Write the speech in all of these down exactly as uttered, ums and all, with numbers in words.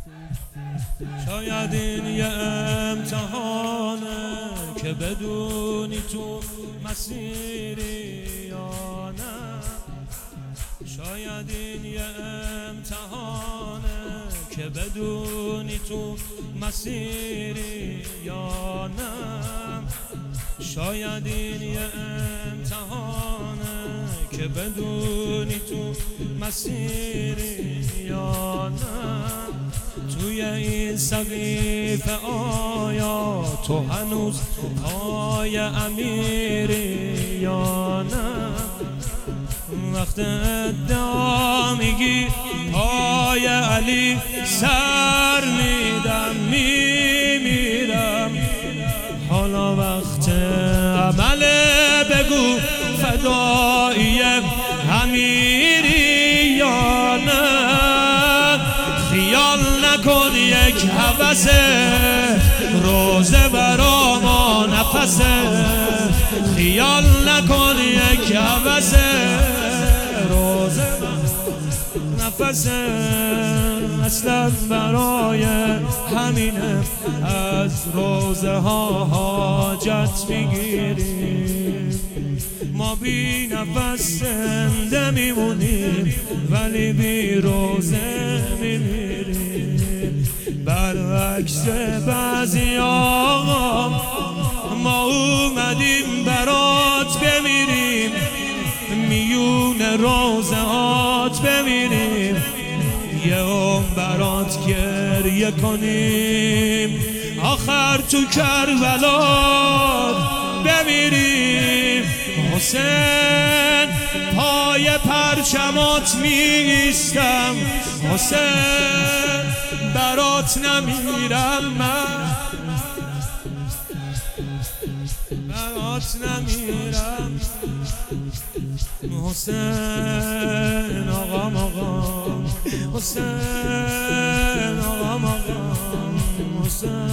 شاید این یه امتحانه که بدونی تو مسیری یا نه. شاید این یه امتحانه که بدونی تو مسیری یا نه. شاید این یه امتحانه که بدونی تو مسیری یا نه. توی این سقیفه آیا تو هنوز پای امیری یا نه. وقت ادعا میگی پای علی سر میدم میمیرم. حالا وقت عمله بگو فدایی امیری یا نه. خیال نکن یک هوسه روزه برا ما نفسه. خیال نکن یک هوسه روزه نفسه. اصلا برای همینه از روزه ها حاجت میگیریم. ما بی نفس زنده میمونیم ولی بی روزه میمیریم. برعکس بعضی آقا ما اومدیم برات بمیریم. میون روزه هات بمیریم. یه عمر برات گریه کنیم. آخر تو کربلا بمیریم. حسین پای پرچمات می ایستم. حسین برات نمیرم من. برات نمیرم حسین آقام آقام. حسین آقام آقام. حسین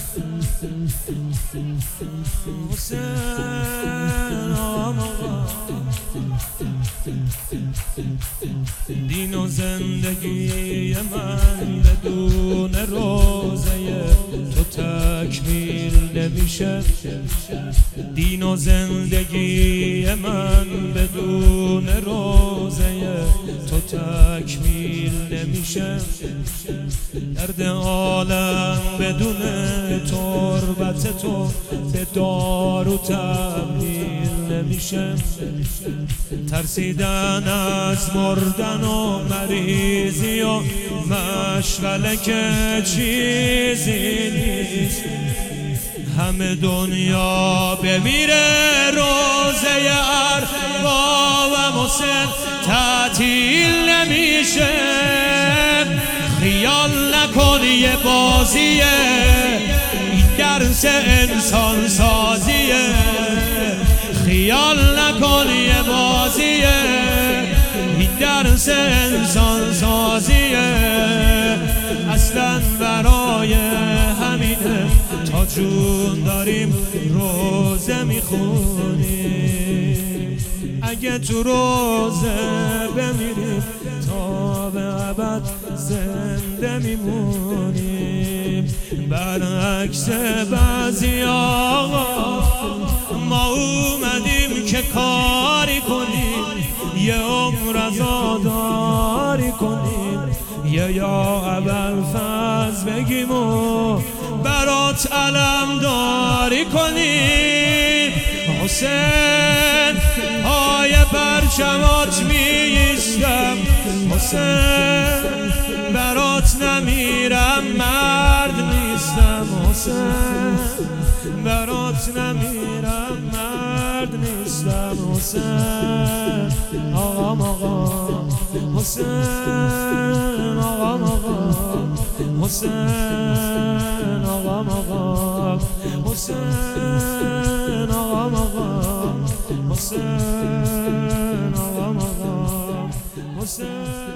حسین آقام آقام. دین و زندگی من بدون روزه تو تکمیل نمیشه. دین و زندگی من بدون روزه تو تکمیل نمیشه. درد عالم بدون تربت تو به دارو تبدیل نمیشه. ترسیدن از مردن و مریضی و مشغله که چیزی نیست. همه دنیا بمیره روزه ارباب حسین تعطیل نمیشه. خیال نکن یه بازیه این درس انسان سازیه. خیال نکن یه بازیه این درس انسان سازیه. اصلا برای همینه تا جون داریم روزه میخونیم. اگه تو روزه بمیریم تا به ابد زنده میمونیم. برعکس بعضی آقا ما اومدیم که کاری کنیم. یه عمر عزاداری کنیم. یه یا ابوالفضل بگیم و برات علم داری کنیم. حسین پای پرچمات می ایستم. حسین برات نمیرم مرد نیستم. حسین برات نمیرم مرد نیستم. حسین آقام آقام. حسین آقام آقام. حسین آقام آقام. حسین آقام آقام. حسین آقام آقام. حسین